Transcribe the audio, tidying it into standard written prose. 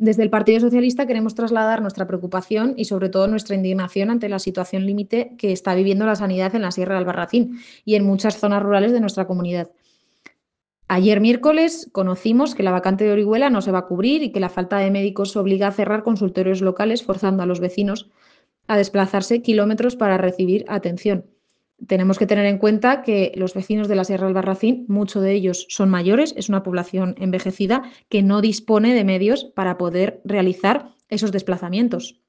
Desde el Partido Socialista queremos trasladar nuestra preocupación y sobre todo nuestra indignación ante la situación límite que está viviendo la sanidad en la Sierra de Albarracín y en muchas zonas rurales de nuestra comunidad. Ayer miércoles conocimos que la vacante de Orihuela no se va a cubrir y que la falta de médicos obliga a cerrar consultorios locales, forzando a los vecinos a desplazarse kilómetros para recibir atención. Tenemos que tener en cuenta que los vecinos de la Sierra del Albarracín, muchos de ellos son mayores, es una población envejecida que no dispone de medios para poder realizar esos desplazamientos.